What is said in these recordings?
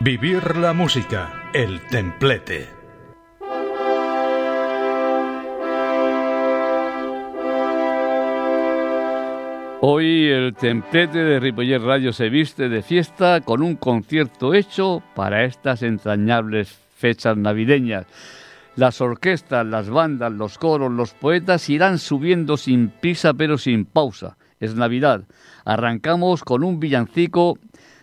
Vivir la música, el templete. Hoy el templete de Ripollet Radio se viste de fiesta con un concierto hecho para estas entrañables fechas navideñas. Las orquestas, las bandas, los coros, los poetas irán subiendo sin prisa pero sin pausa. Es Navidad. Arrancamos con un villancico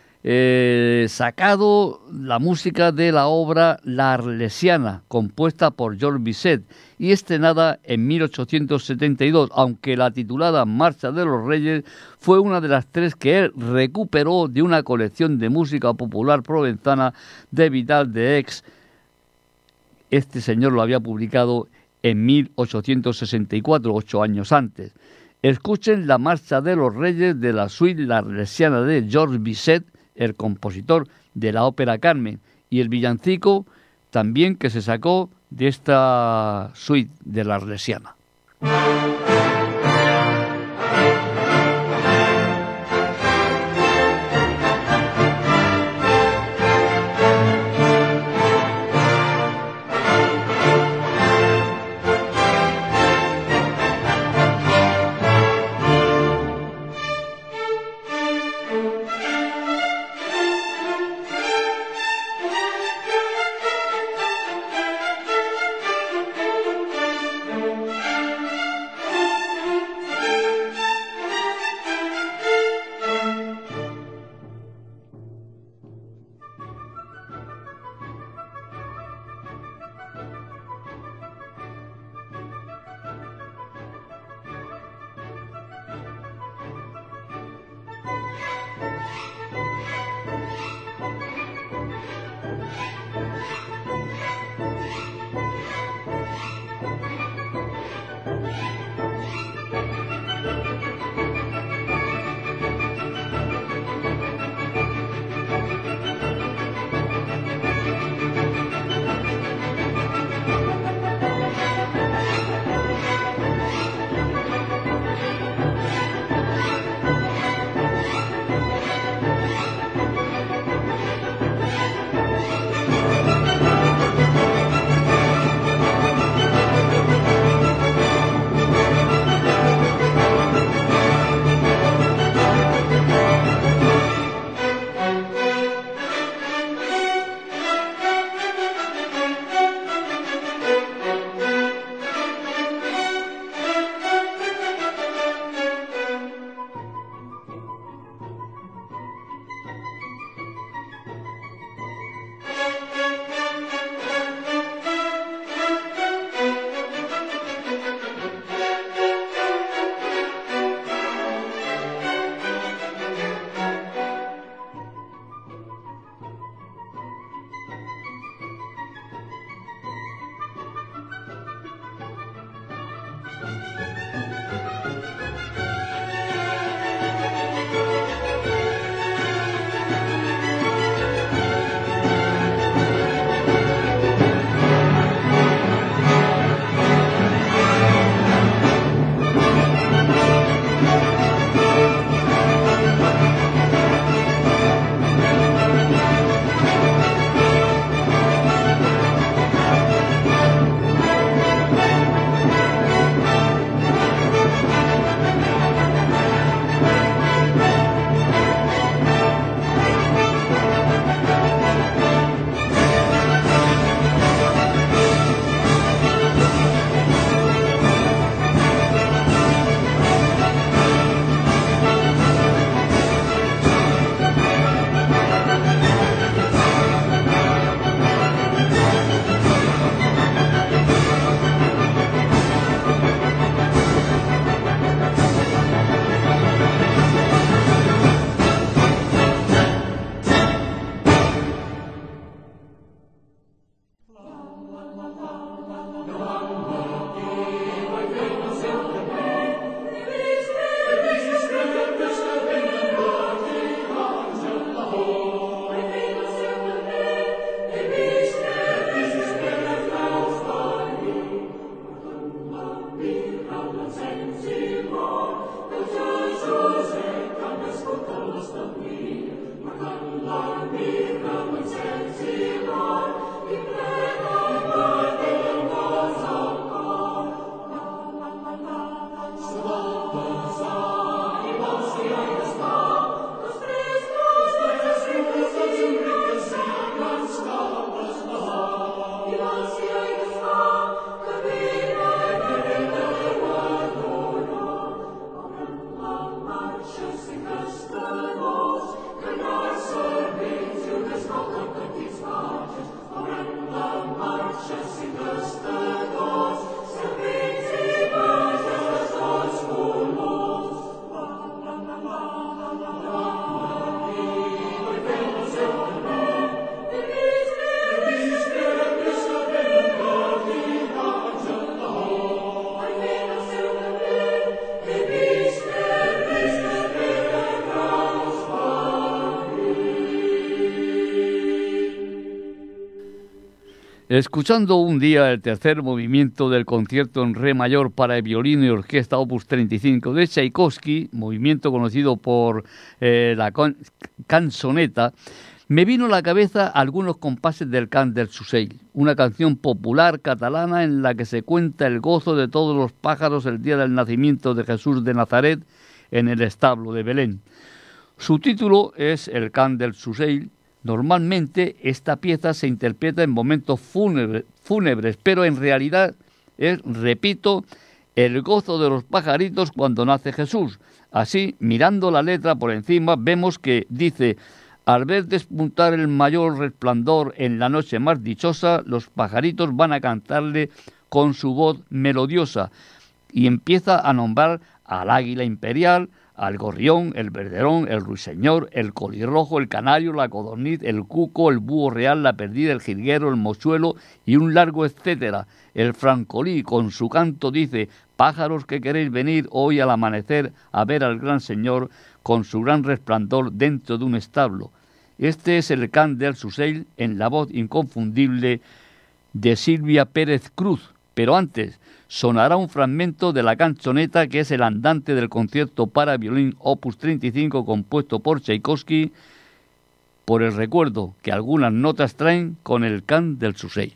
sacado la música de la obra La Arlesiana, compuesta por Georges Bizet y estrenada en 1872, aunque la titulada Marcha de los Reyes fue una de las tres que él recuperó de una colección de música popular provenzana de Vidal de Aix. Este señor lo había publicado en 1864, 8 años antes. Escuchen la Marcha de los Reyes de la suite La Arlesiana de Georges Bizet, el compositor de la ópera Carmen, y el villancico también que se sacó de esta suite de la Arlesiana. Escuchando un día el tercer movimiento del concierto en re mayor para violín y orquesta opus 35 de Tchaikovsky, movimiento conocido por la canzoneta, me vino a la cabeza algunos compases del Cant del Soleil, una canción popular catalana en la que se cuenta el gozo de todos los pájaros el día del nacimiento de Jesús de Nazaret en el establo de Belén. Su título es el Cant del Soleil. Normalmente esta pieza se interpreta en momentos fúnebres, pero en realidad es, repito, el gozo de los pajaritos cuando nace Jesús. Así, mirando la letra por encima, vemos que dice: al ver despuntar el mayor resplandor en la noche más dichosa, los pajaritos van a cantarle con su voz melodiosa, y empieza a nombrar al águila imperial, al gorrión, el verderón, el ruiseñor, el colirrojo, el canario, la codorniz, el cuco, el búho real, la perdida, el jilguero, el mochuelo y un largo etcétera. El francolí con su canto dice: pájaros que queréis venir hoy al amanecer a ver al gran Señor con su gran resplandor dentro de un establo. Este es el Cant del Soleil en la voz inconfundible de Silvia Pérez Cruz, pero antes sonará un fragmento de la canzoneta que es el andante del concierto para violín opus 35 compuesto por Tchaikovsky, por el recuerdo que algunas notas traen con el Cant del Soleil.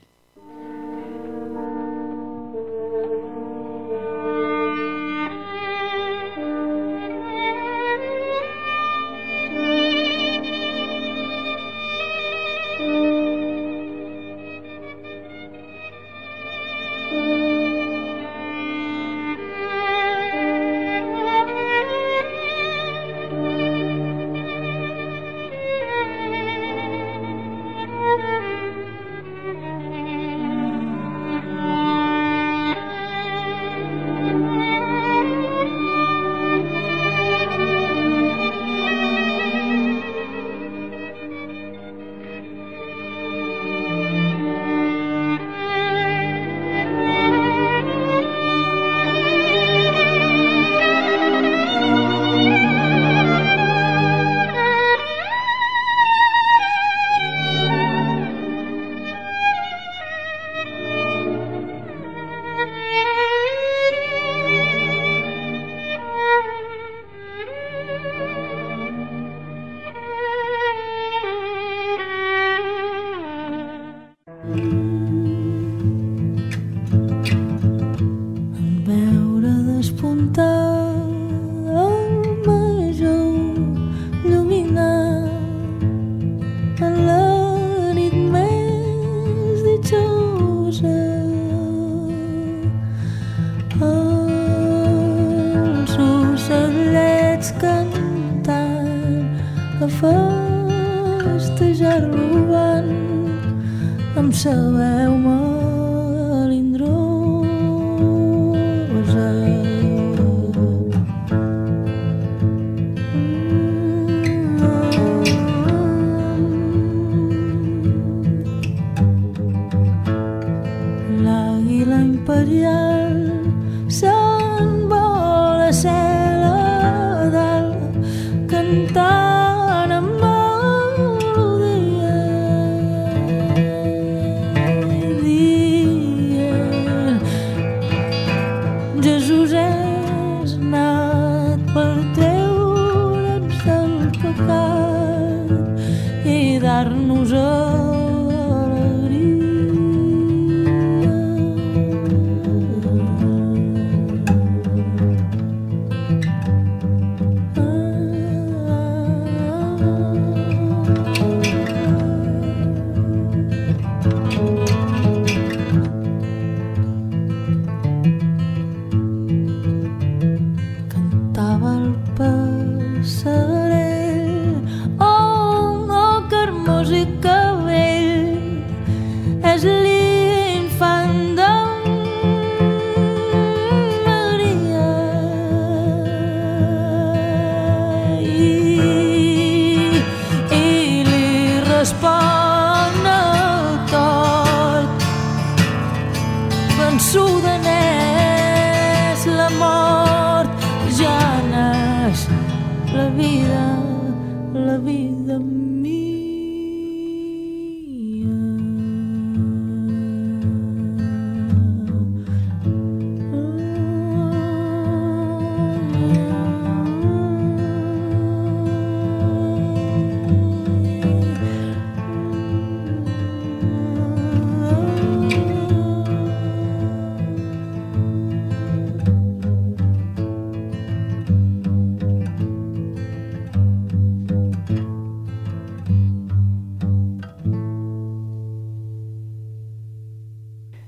La vida mía.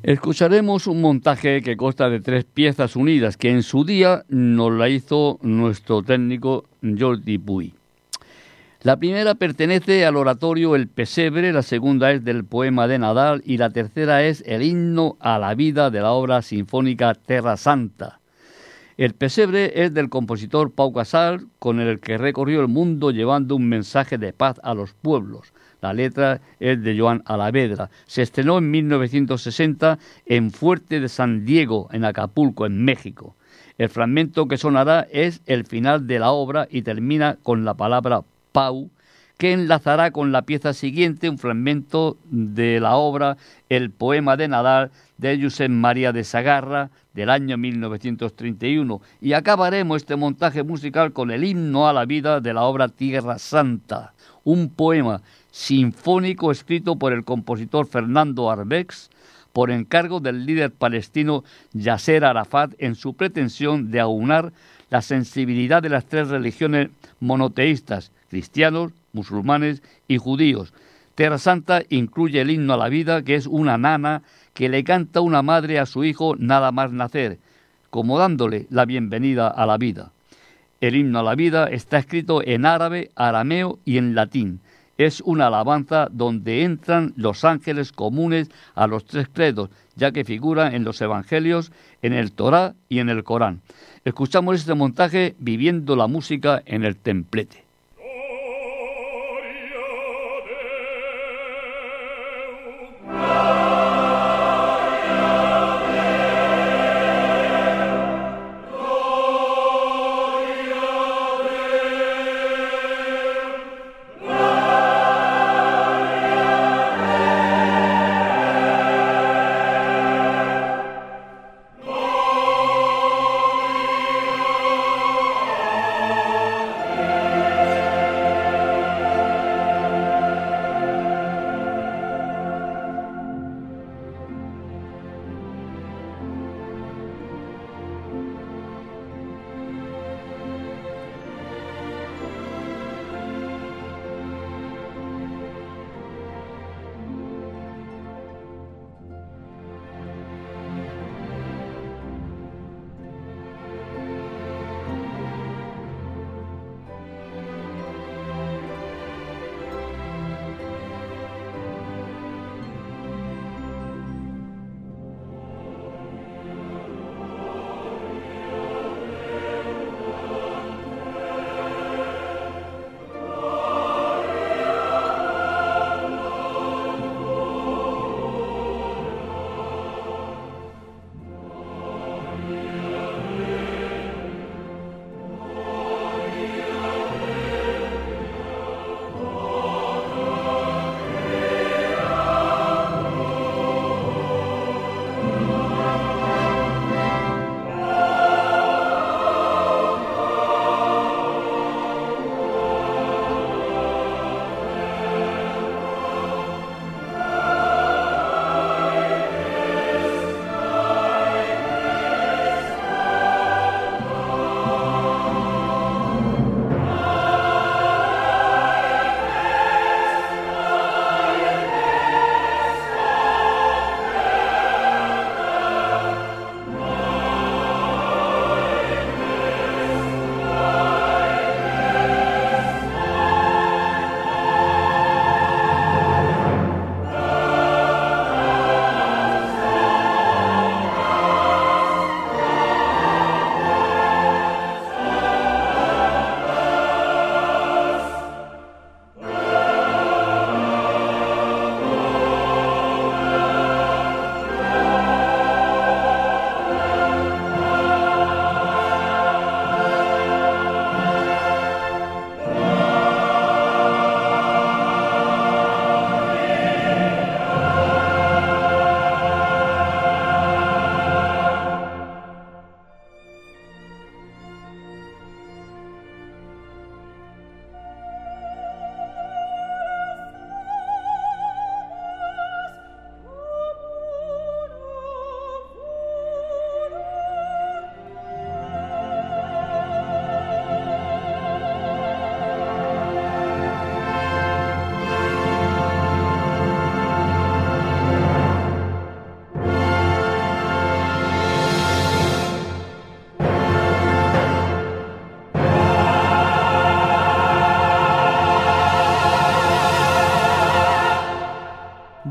Escucharemos un montaje que consta de 3 piezas unidas, que en su día nos la hizo nuestro técnico Jordi Puy. La primera pertenece al oratorio El Pesebre, la segunda es del poema de Nadal y la tercera es el himno a la vida de la obra sinfónica Terra Santa. El Pesebre es del compositor Pau Casals, con el que recorrió el mundo llevando un mensaje de paz a los pueblos. La letra es de Joan Alavedra. Se estrenó en 1960 en Fuerte de San Diego, en Acapulco, en México. El fragmento que sonará es el final de la obra y termina con la palabra Pau, que enlazará con la pieza siguiente, un fragmento de la obra El poema de Nadal, de Josep María de Sagarra, del año 1931. Y acabaremos este montaje musical con el himno a la vida de la obra Tierra Santa, un poema sinfónico escrito por el compositor Fernando Arbex, por encargo del líder palestino Yasser Arafat, en su pretensión de aunar la sensibilidad de las 3 religiones monoteístas, cristianos, musulmanes y judíos. Terra Santa incluye el himno a la vida, que es una nana que le canta una madre a su hijo nada más nacer, como dándole la bienvenida a la vida. El himno a la vida está escrito en árabe, arameo y en latín. Es una alabanza donde entran los ángeles comunes a los 3 credos, ya que figuran en los evangelios, en el Torá y en el Corán. Escuchamos este montaje viviendo la música en el templete.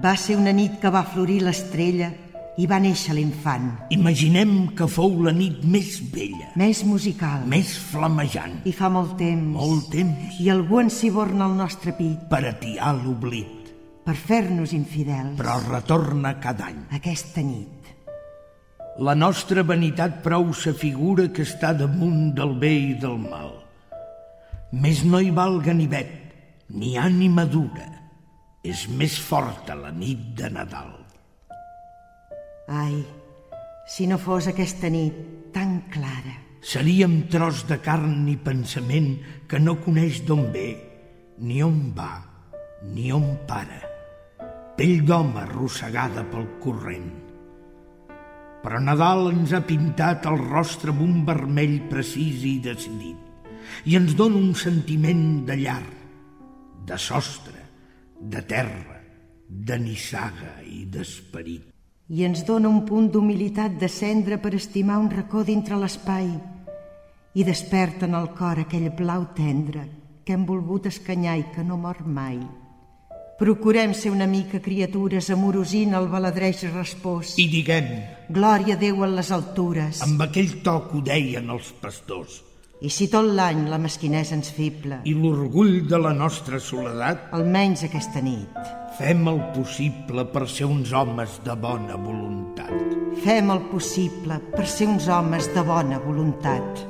Va ser una nit que va florir l'estrella i va néixer l'infant. Imaginem que fou la nit més bella, Més musical. més flamejant. I fa molt temps. Molt temps I algú ensiborna el nostre pit per atiar l'oblit, per fer-nos infidels. però retorna cada any. Aquesta nit. La nostra vanitat prou s'afigura que està damunt del bé i del mal. Més no hi val ganivet, ni ànima dura. És més forta la nit de Nadal. Ai, si no fos aquesta nit tan clara. Seríem tros de carn i pensament que no coneix d'on ve, ni on va, ni on para. Pell d'home arrossegada pel corrent. Però Nadal ens ha pintat el rostre amb un vermell precís i decidit i ens dona un sentiment de llar, de sostre, de terra, de nissaga i d'esperit. I ens dona un punt d'humilitat de cendra per estimar un racó dintre l'espai i desperta en el cor aquell blau tendre que hem volgut escanyar i que no mor mai. Procurem ser una mica criatures amorosint el baladreig respòs. I diguem, Glòria a Déu en les altures. amb aquell to que ho deien els pastors, I si tot l'any la mesquinesa ens fibla, i l'orgull de la nostra soledat, almenys aquesta nit, fem el possible per ser uns homes de bona voluntat. fem el possible per ser uns homes de bona voluntat.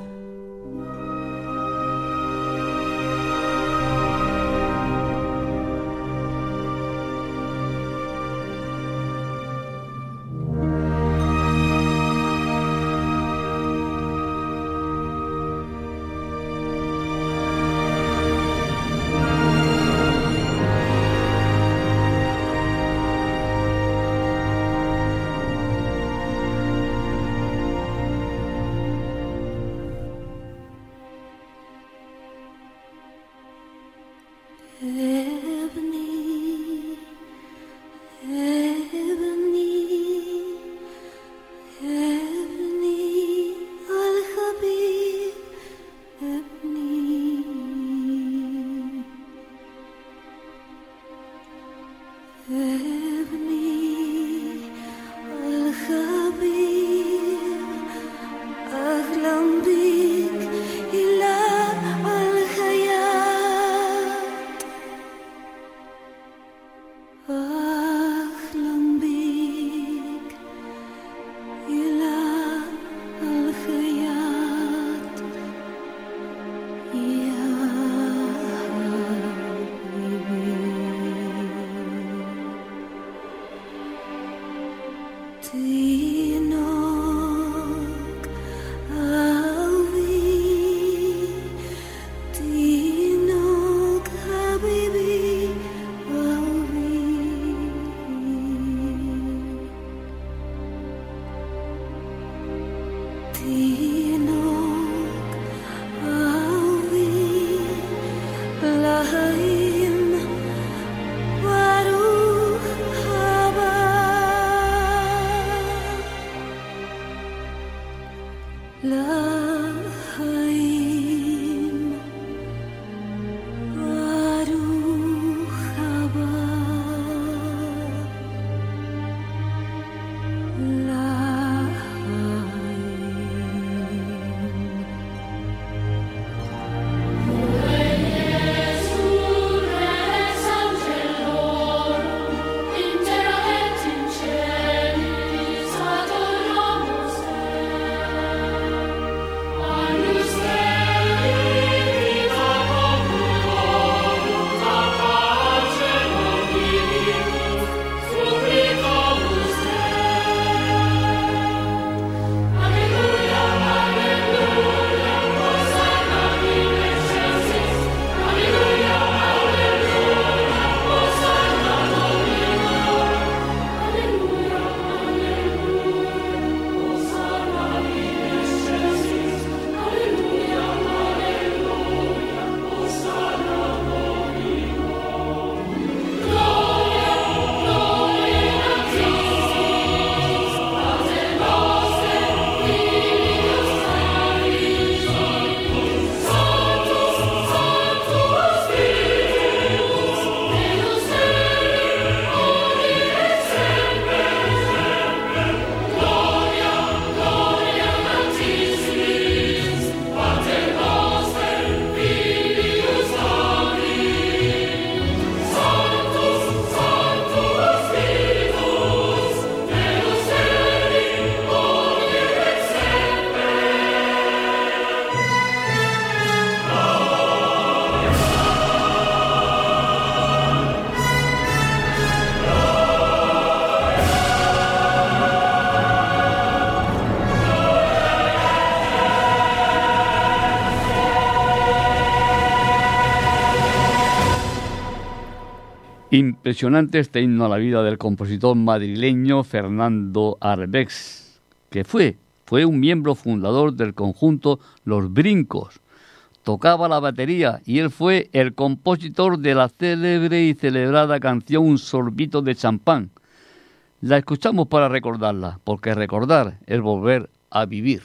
Impresionante este himno a la vida del compositor madrileño Fernando Arbex, que fue un miembro fundador del conjunto Los Brincos. Tocaba la batería y él fue el compositor de la célebre y celebrada canción Un sorbito de champán. La escuchamos para recordarla, porque recordar es volver a vivir.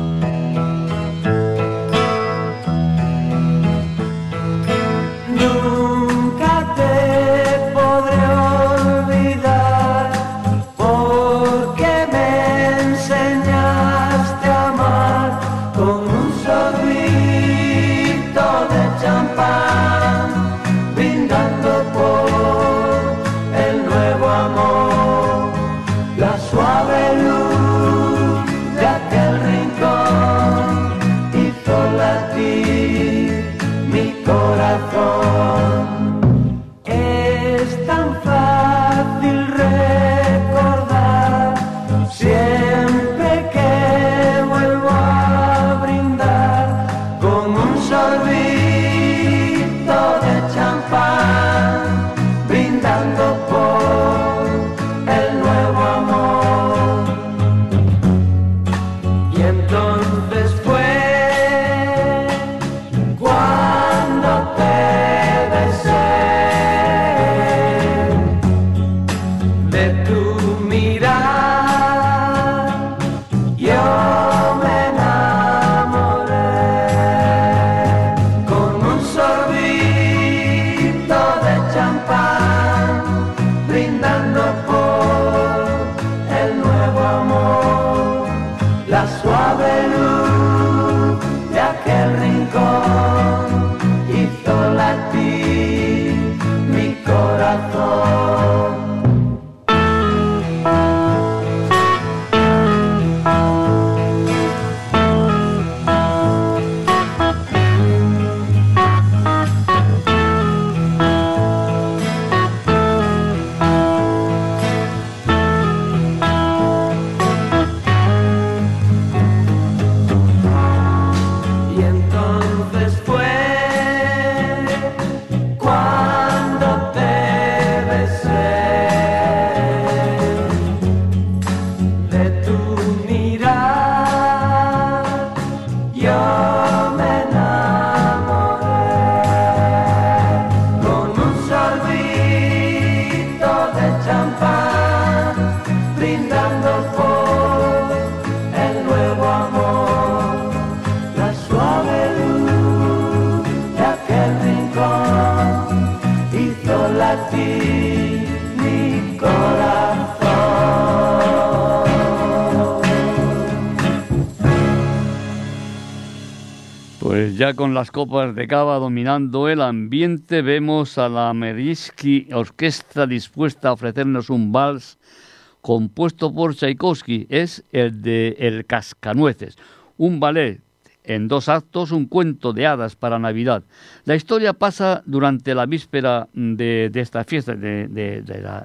Pues ya con las copas de cava dominando el ambiente, vemos a la Mariinsky Orquesta dispuesta a ofrecernos un vals compuesto por Tchaikovsky. Es el de El Cascanueces, un ballet en 2 actos, un cuento de hadas para Navidad. La historia pasa durante la víspera de esta fiesta de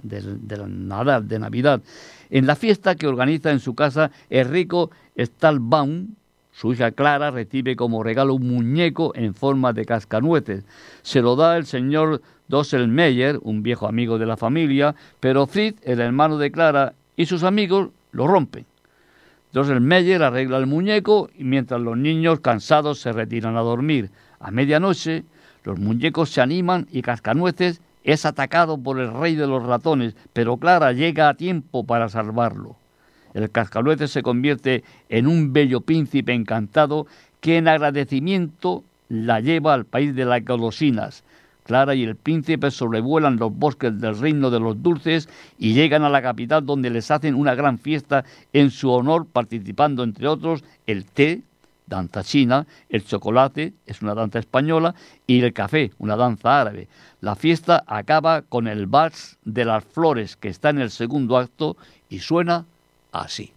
Navidad, en la fiesta que organiza en su casa Enrico Stahlbaum. Su hija Clara recibe como regalo un muñeco en forma de cascanueces. Se lo da el señor Drosselmeyer, un viejo amigo de la familia, pero Fritz, el hermano de Clara, y sus amigos lo rompen. Drosselmeyer arregla el muñeco y mientras los niños cansados se retiran a dormir. A medianoche, los muñecos se animan y Cascanueces es atacado por el rey de los ratones, pero Clara llega a tiempo para salvarlo. El Cascanueces se convierte en un bello príncipe encantado que en agradecimiento la lleva al país de las golosinas. Clara y el príncipe sobrevuelan los bosques del reino de los dulces y llegan a la capital donde les hacen una gran fiesta en su honor, participando entre otros el té, danza china, el chocolate, es una danza española, y el café, una danza árabe. La fiesta acaba con el vals de las flores que está en el segundo acto y suena así.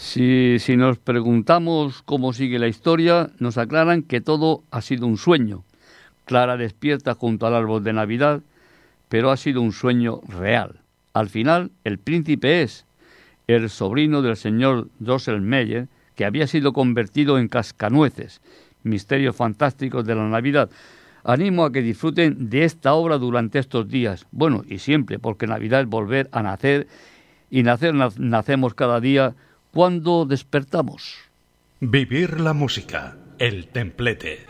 Si nos preguntamos cómo sigue la historia, nos aclaran que todo ha sido un sueño. Clara despierta junto al árbol de Navidad, pero ha sido un sueño real. Al final, el príncipe es el sobrino del señor Drosselmeyer, que había sido convertido en cascanueces. Misterios fantásticos de la Navidad. Animo a que disfruten de esta obra durante estos días. Bueno, y siempre, porque Navidad es volver a nacer, y nacemos cada día cuando despertamos. Vivir la música, el templete.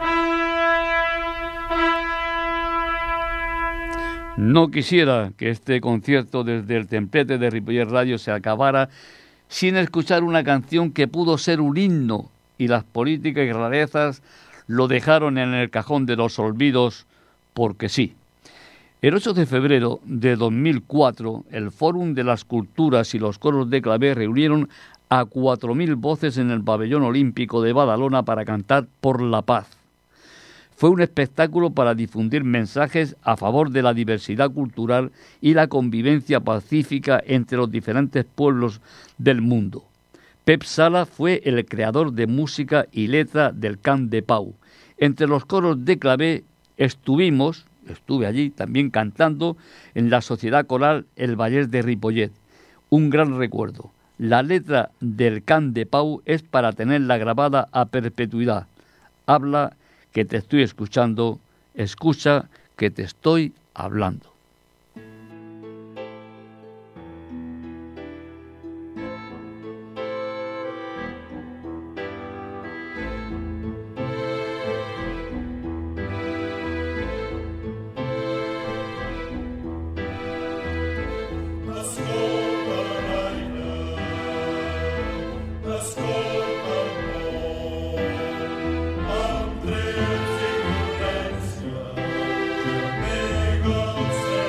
No quisiera que este concierto desde el templete de Ripollet Radio se acabara sin escuchar una canción que pudo ser un himno, y las políticas y rarezas lo dejaron en el cajón de los olvidos porque sí. El 8 de febrero de 2004, el Fórum de las Culturas y los Coros de Clavé reunieron a 4.000 voces en el Pabellón Olímpico de Badalona para cantar por la paz. Fue un espectáculo para difundir mensajes a favor de la diversidad cultural y la convivencia pacífica entre los diferentes pueblos del mundo. Pep Sala fue el creador de música y letra del Cant de Pau. Entre los coros de Clavé estuve allí también cantando en la Sociedad Coral El Vallès de Ripollet. Un gran recuerdo. La letra del Cant de Pau es para tenerla grabada a perpetuidad. Habla que te estoy escuchando, escucha que te estoy hablando. Go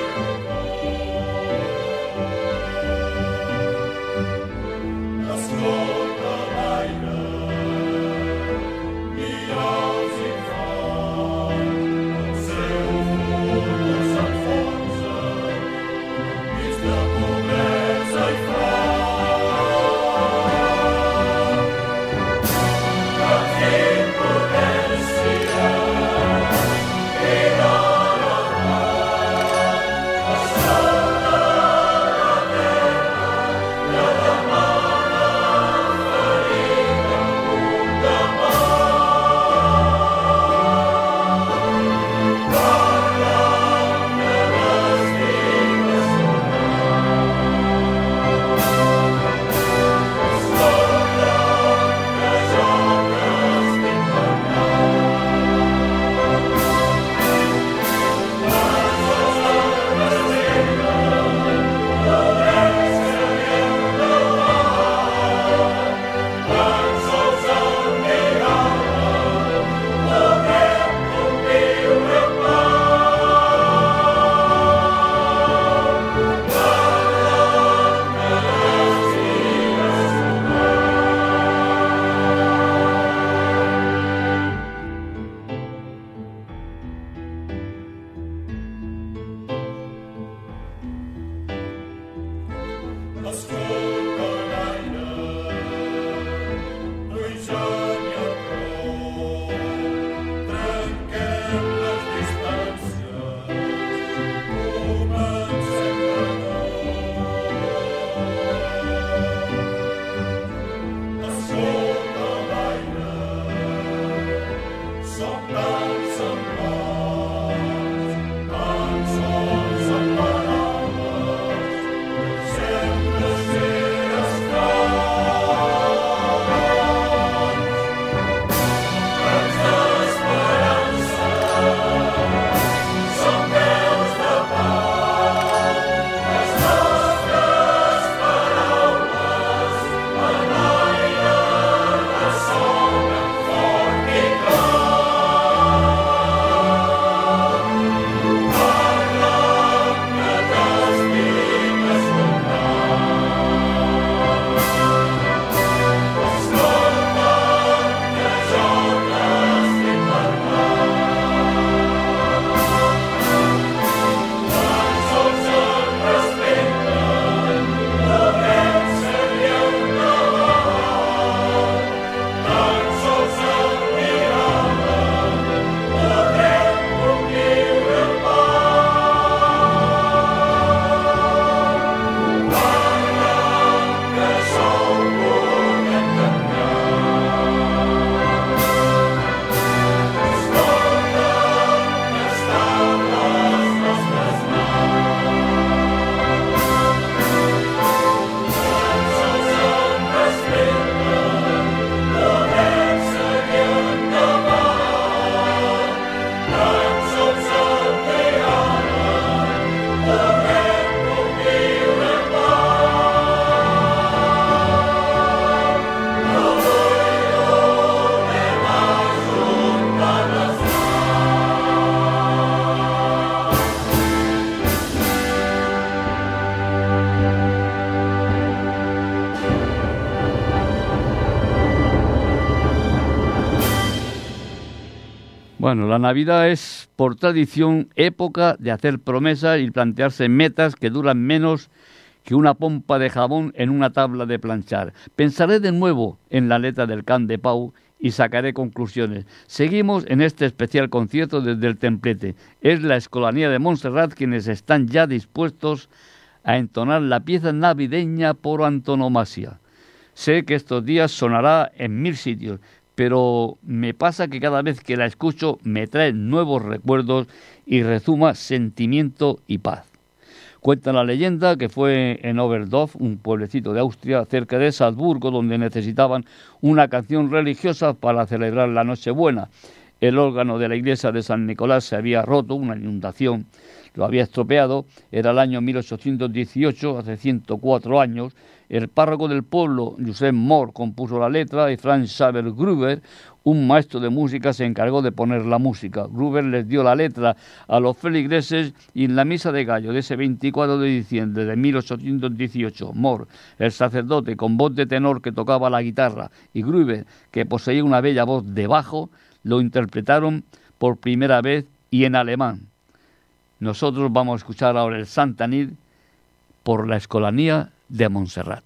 Bueno, la Navidad es, por tradición, época de hacer promesas y plantearse metas que duran menos que una pompa de jabón en una tabla de planchar. Pensaré de nuevo en la letra del Can de Pau y sacaré conclusiones. Seguimos en este especial concierto desde el Templete. Es la Escolanía de Montserrat quienes están ya dispuestos a entonar la pieza navideña por antonomasia. Sé que estos días sonará en 1000 sitios, pero me pasa que cada vez que la escucho me trae nuevos recuerdos y rezuma sentimiento y paz. Cuenta la leyenda que fue en Oberdorf, un pueblecito de Austria, cerca de Salzburgo, donde necesitaban una canción religiosa para celebrar la Nochebuena. El órgano de la iglesia de San Nicolás se había roto, una inundación lo había estropeado. Era el año 1818, hace 104 años. El párroco del pueblo, Josep Mor, compuso la letra y Franz Xaver Gruber, un maestro de música, se encargó de poner la música. Gruber les dio la letra a los feligreses y en la misa de gallo de ese 24 de diciembre de 1818, Mor, el sacerdote con voz de tenor que tocaba la guitarra, y Gruber, que poseía una bella voz de bajo, lo interpretaron por primera vez y en alemán. Nosotros vamos a escuchar ahora el Santa Nit por la Escolanía de Montserrat.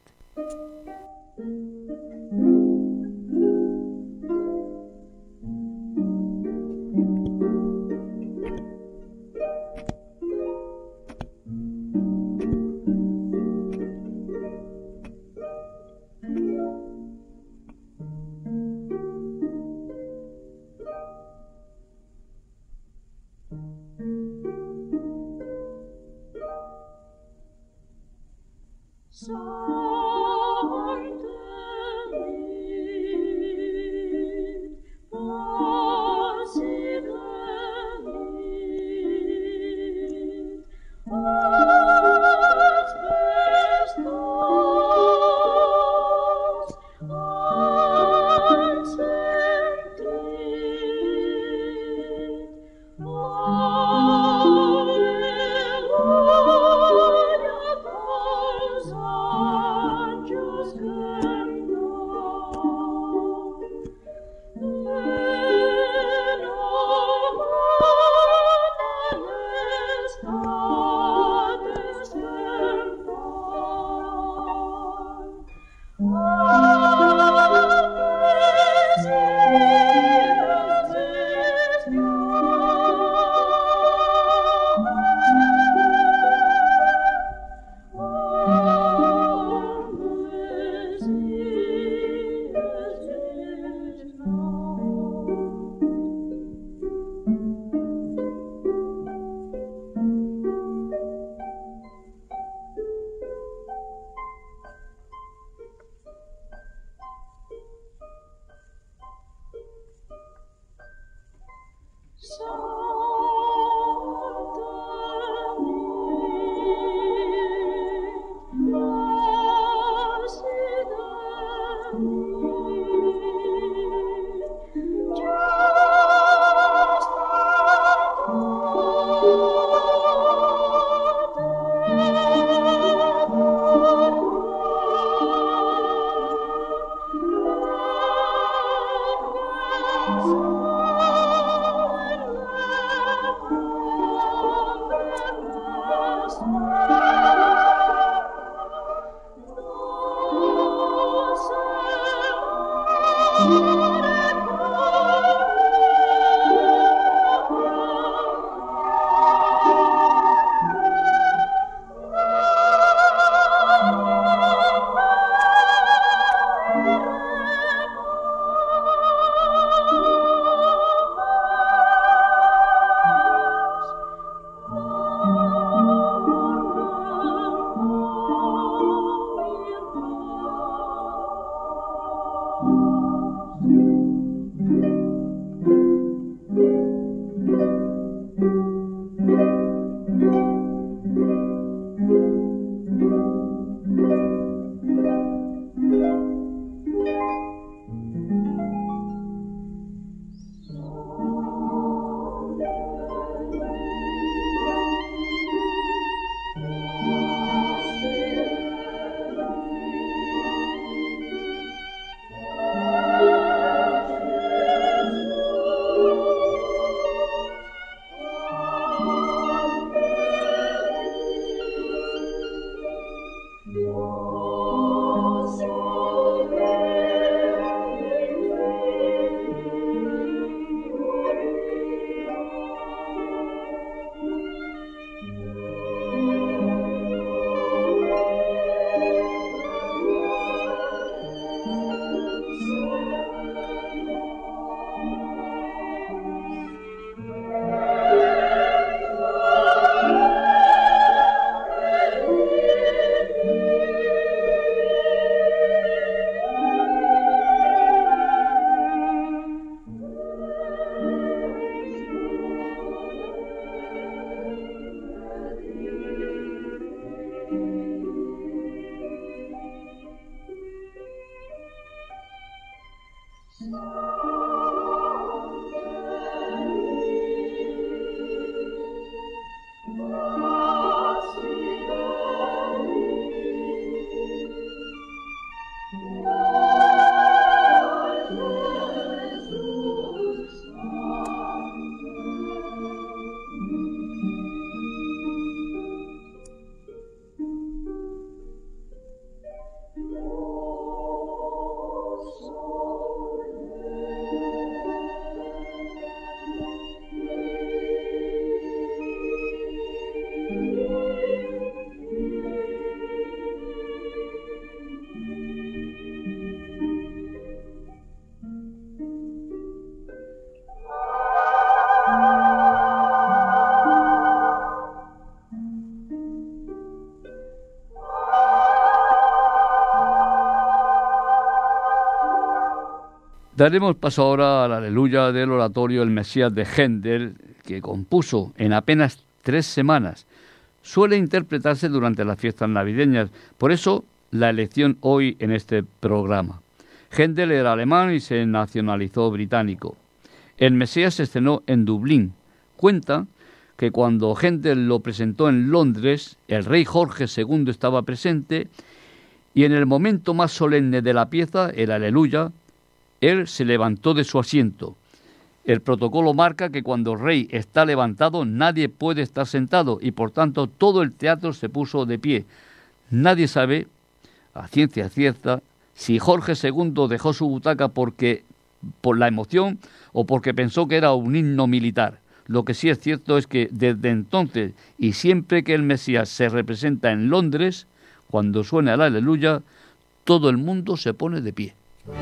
Daremos paso ahora al Aleluya del oratorio El Mesías de Händel, que compuso en apenas 3 semanas. Suele interpretarse durante las fiestas navideñas, por eso la elección hoy en este programa. Händel era alemán y se nacionalizó británico. El Mesías se estrenó en Dublín. Cuenta que cuando Händel lo presentó en Londres, el rey Jorge II estaba presente y en el momento más solemne de la pieza, el Aleluya, él se levantó de su asiento. El protocolo marca que cuando el rey está levantado nadie puede estar sentado y por tanto todo el teatro se puso de pie. Nadie sabe, a ciencia cierta, si Jorge II dejó su butaca por la emoción o porque pensó que era un himno militar. Lo que sí es cierto es que desde entonces y siempre que el Mesías se representa en Londres, cuando suena el Aleluya, todo el mundo se pone de pie.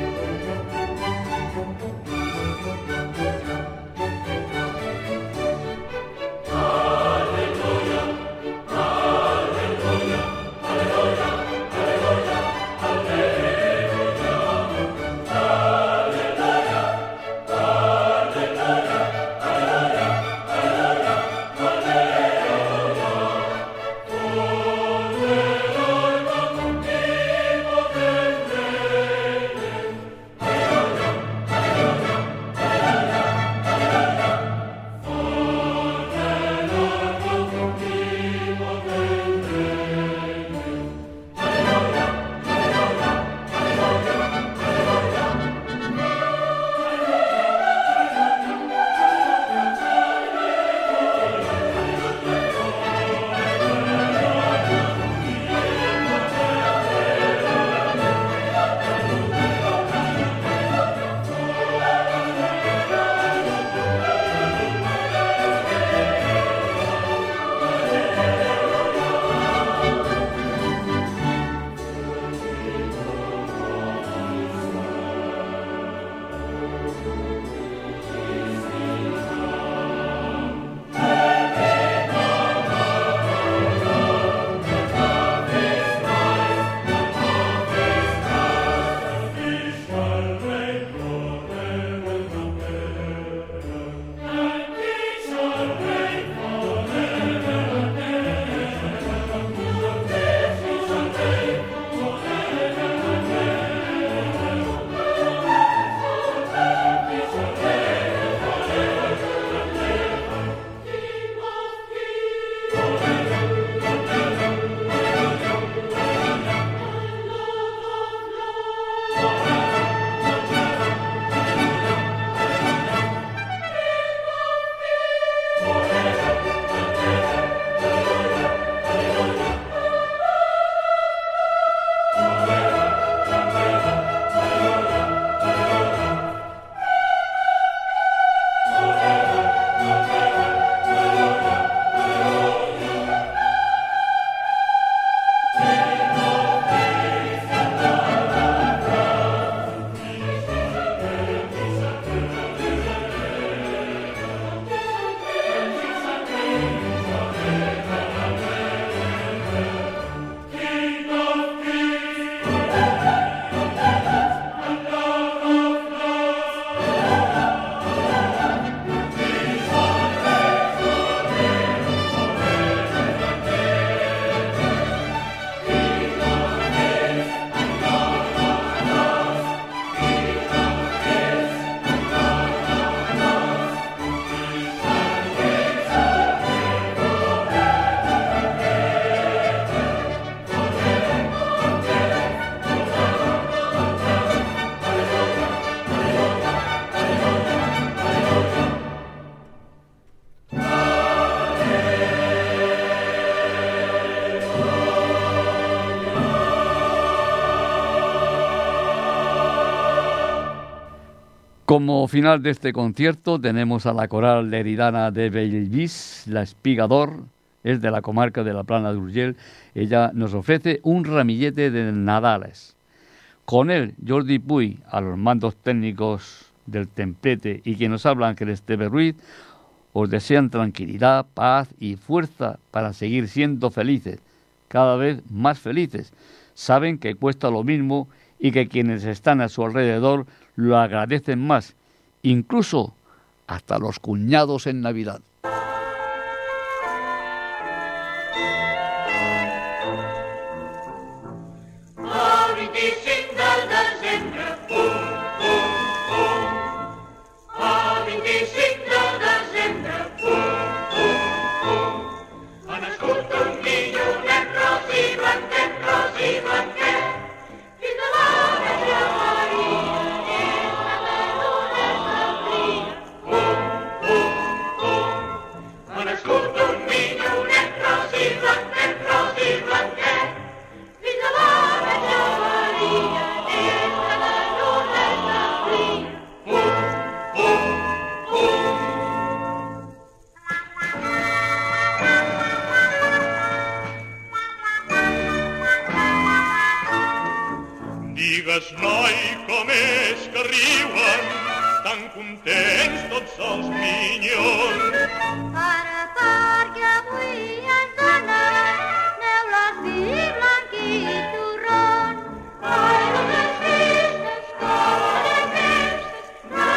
Como final de este concierto tenemos a la coral leridana de Bellvis, La Espigador, es de la comarca de la Plana de Urgell. Ella nos ofrece un ramillete de Nadales. Con él, Jordi Puy, a los mandos técnicos del templete, y quien nos habla, Ángel Esteve Ruiz, os desean tranquilidad, paz y fuerza para seguir siendo felices, cada vez más felices. Saben que cuesta lo mismo y que quienes están a su alrededor lo agradecen más, incluso hasta los cuñados en Navidad. Digues, noi, com és que riuen tan contents tots els minyons. Ara perquè avui ens donen neules vi blanc i torrón. Ai, les festes, com les festes,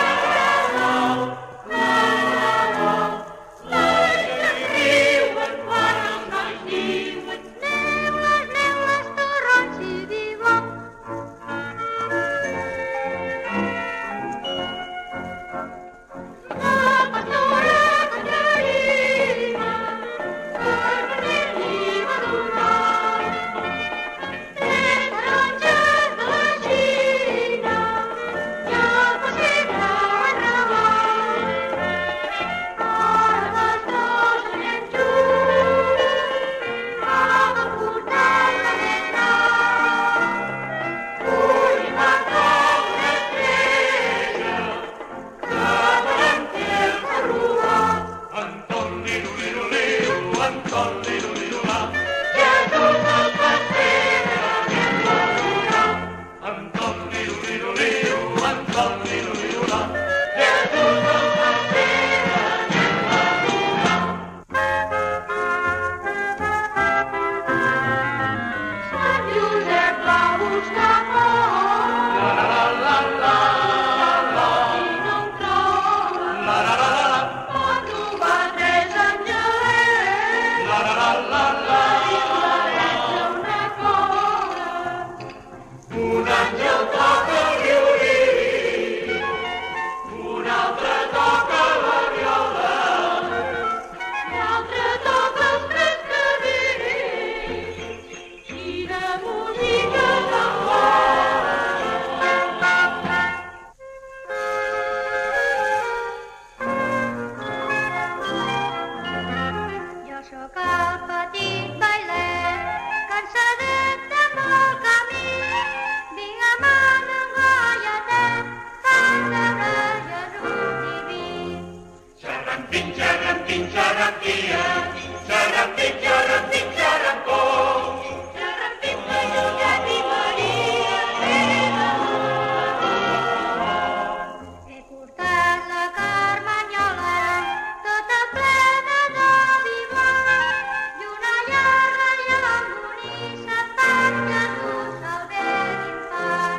riuen quan els nois diuen neules, neules, torrons i vi blanc.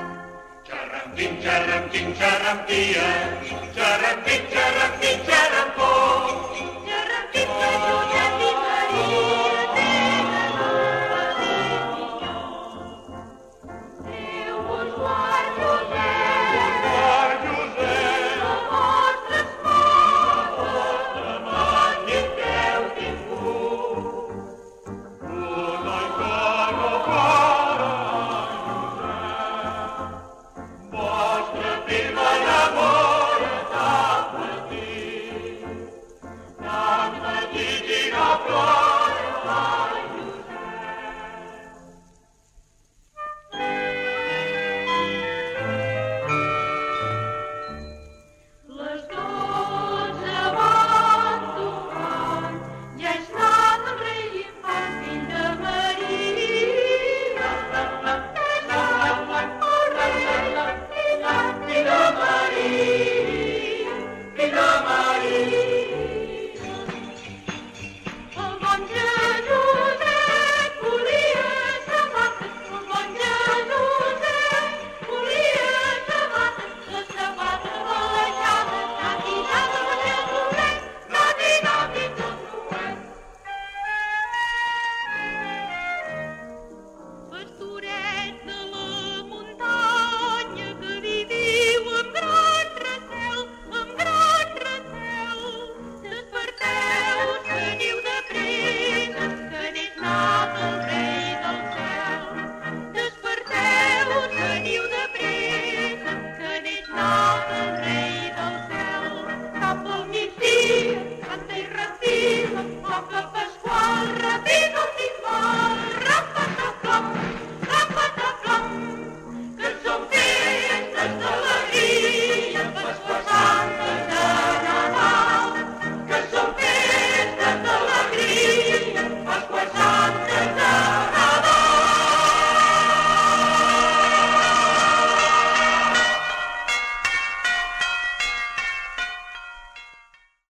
Xarram-tin, xarram-tia, xarram-tin, xarram-tin, xarram-tin.